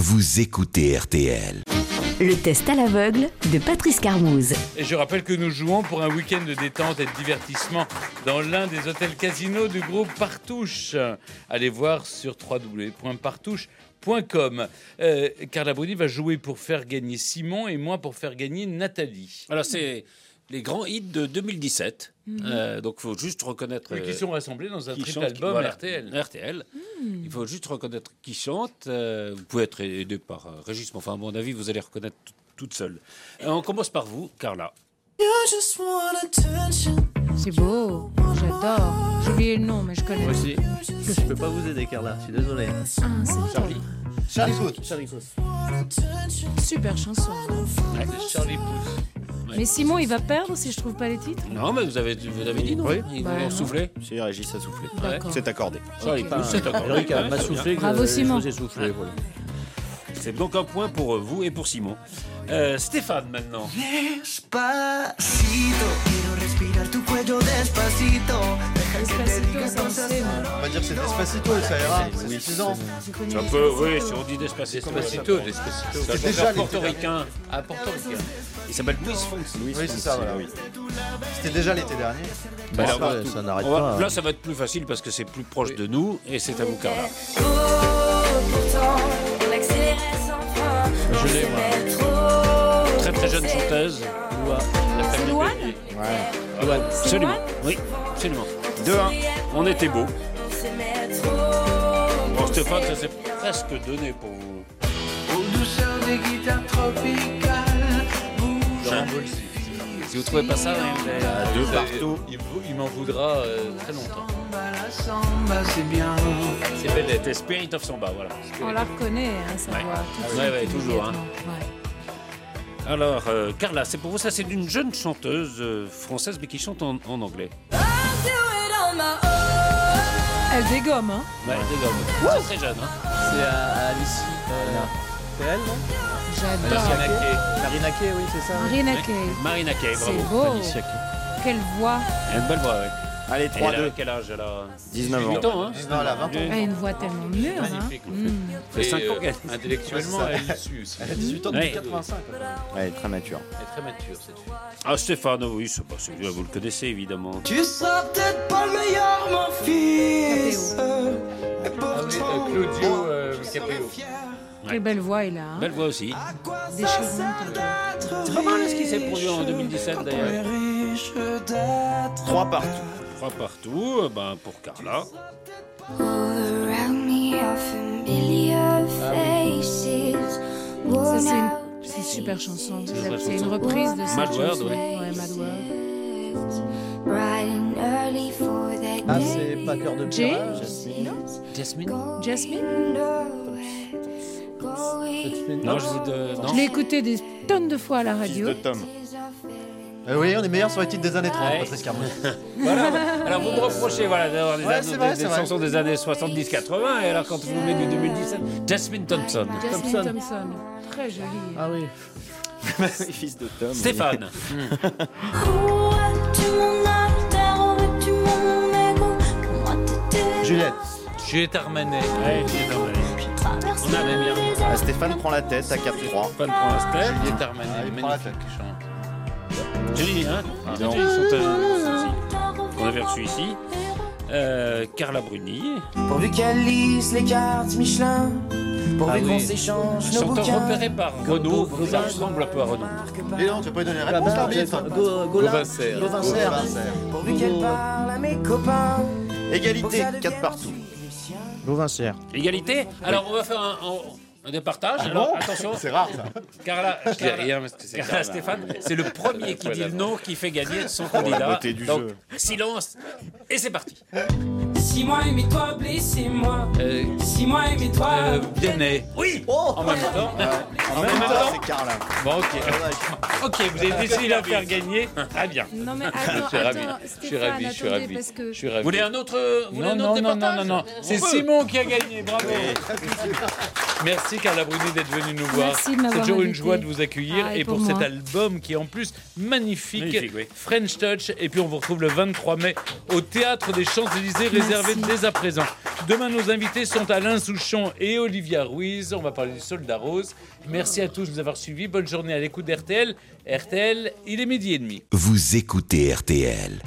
vous écoutez RTL. Le test à l'aveugle de Patrice Carmouze. Et je rappelle que nous jouons pour un week-end de détente et de divertissement dans l'un des hôtels casinos du groupe Partouche. Allez voir sur www.partouche.com. Carla Bruni va jouer pour faire gagner Simon et moi pour faire gagner Nathalie. Alors, c'est les grands hits de 2017. Donc, il faut juste reconnaître... Qui sont rassemblés dans un triple chante, album voilà, RTL. RTL. Il faut juste reconnaître qui chante. Vous pouvez être aidé par Régis, mais enfin, à mon avis, vous allez reconnaître toute seule. On commence par vous, Carla. C'est beau, j'adore. J'ai oublié le nom, mais je connais. Moi aussi. Je peux pas vous aider, Carla. Je suis désolé. Ah, c'est Charlie. Charlie Puth. super chanson. Ouais, c'est Charlie Puth. Mais Simon, il va perdre si je trouve pas les titres. Non, mais vous avez dit non. Oui. Ils Bah, vous ont non. soufflé. Si Régis a soufflé. D'accord. C'est accordé. Charlie Puth, c'est d'accord. Eric m'a Ouais, soufflé. Bravo, Simon. Je vous ai soufflé. Voilà. c'est donc un point pour vous et pour Simon. Stéphane, maintenant. Despacito, quiero respirar tu cuello despacito. Despacito, ça on sait, moi. On va dire que c'est Despacito et ça ira, c'est suffisant. J'ai connu Un les peu, chansons. oui, si on dit Despacito. Despacito. C'est un déjà chanteur l'été portoricain. À Portoricain. Il s'appelle Luis Fonsi. Oui, c'est ça, voilà. C'était déjà l'été dernier. Bah, Alors, ça n'arrête on va- pas. Là, ça va être plus facile parce que c'est plus proche de nous et c'est à vous, Carla. Je l'ai, moi. Très très jeune chanteuse. C'est Louane Absolument. Oui, absolument. 2-1. On était beau. Bon, Stéphane, ça s'est presque donné pour vous. Aux douceurs des guitares tropicales. Si vous trouvez pas ça, Deux partout. il m'en voudra très longtemps. La samba, c'est bien. C'est belle C'était Spirit of Samba, voilà. On la reconnaît, hein, sa Ouais. voix. tout de Ouais, suite, ouais, toujours, hein. immédiatement. Ouais. Alors, Carla, c'est pour vous, ça c'est d'une jeune chanteuse française mais qui chante en anglais. Elle dégomme, hein. Ouais, des gommes. Très très jeune. Hein. C'est à Alice. C'est elle, non J'adore. Marina Kay, oui, c'est ça. Marina Kaye. Marina Kaye, C'est bravo. beau. Alicia Kay. Quelle voix. Elle a une belle voix, ouais. Allez, Et elle a 3-2. quel âge elle a 19 ans. 8 ans, hein. Non, elle a 20 ans. Elle a une voix tellement mûre. Hein. Magnifique. fait 5 ans qu'elle... Intellectuellement, elle est dessus aussi. Elle a 18 ans Ouais. depuis 85. Elle est très mature. Elle est très mature, cette fille. Ah, Stéphane, oui, c'est pas celui-là, vous le connaissez évidemment. Tu seras peut-être pas le meilleur, mon fils. Et pourtant, Claudio Capéo. Quelle belle voix il a. Hein. Belle voix aussi. Déchirante. C'est pas mal ce qui s'est produit en 2017 d'ailleurs. riche d'être 3 partout. 3 partout, ben, pour Carla. Ça, c'est une super chanson. C'est une reprise de cette Mad World, chanson. oui. Ouais, Mad World. Ah, c'est pas Cœur de Jay Pierre. Jasmine. Jasmine. Non, je dis de... Je Non. l'ai écouté des tonnes de fois à la Fils radio. de Tom. Oui, on est meilleur sur les titres des années 30, Ouais. Patrice Carmouze. Voilà. Alors vous me reprochez voilà, d'avoir des, Ouais, années- c'est vrai, des c'est vrai. chansons des années 70-80 et alors quand vous mettez du 2017, Jasmine Thompson. Jasmine Thompson. Thompson. Très jolie. Ah oui. Fils de Tom. Stéphane. Juliette. Juliette Armanet. Ouais, c'est normal. On avait bien. Ah, Stéphane prend la tête à 4-3. Stéphane prend la step. Juliette Armanet, il prend la magnifique chante. Jolie, hein Jolie chanteuse aussi. Qu'on avait reçu ici. Carla Bruni. Pourvu qu'elle lise les cartes Michelin. Pourvu Ah oui. qu'on s'échange nos Chanteur bouquins. repéré par Renaud. Ça ressemble un peu à Renaud. Et non, tu vas pas lui donner la réponse, l'arbitre. Gauvin-Serre. Pourvu qu'elle parle à mes copains. Égalité, 4 partout. Gauvincer. Égalité. Alors on va faire un départage. Alors attention. C'est rare, ça. Carla, Je dis rien parce que c'est Carla Carla. Stéphane, c'est le premier qui dit Voilà. le nom qui fait gagner son la candidat. beauté du Donc, jeu. silence, et c'est parti. Si moi aimez-toi, blessez-moi. Si moi aimez-toi. Vianney. Oui, en même temps. En même temps, c'est Carla. Bon, ok. Ok, vous avez décidé de la faire gagner. Très bien. Non mais Je suis ravi. attends, Je suis Stéphane, ravi, je suis attendez, ravi. parce que Je suis ravi. Vous voulez un autre, Non, non, non, non, non, non. C'est On peut. Simon qui a gagné, bravo. Merci Carla Bruni d'être venue nous voir. Merci de m'avoir C'est toujours une invitée. joie de vous accueillir Ah, et et pour pour cet moi. album qui est en plus magnifique, Magnifique, oui. French Touch. Et puis on vous retrouve le 23 mai au Théâtre des Champs-Élysées, réservé dès à présent. Demain, nos invités sont Alain Souchon et Olivia Ruiz. On va parler du Soldat Rose. Merci à tous de nous avoir suivis. Bonne journée à l'écoute d'RTL. RTL, il est 12h30. Vous écoutez RTL.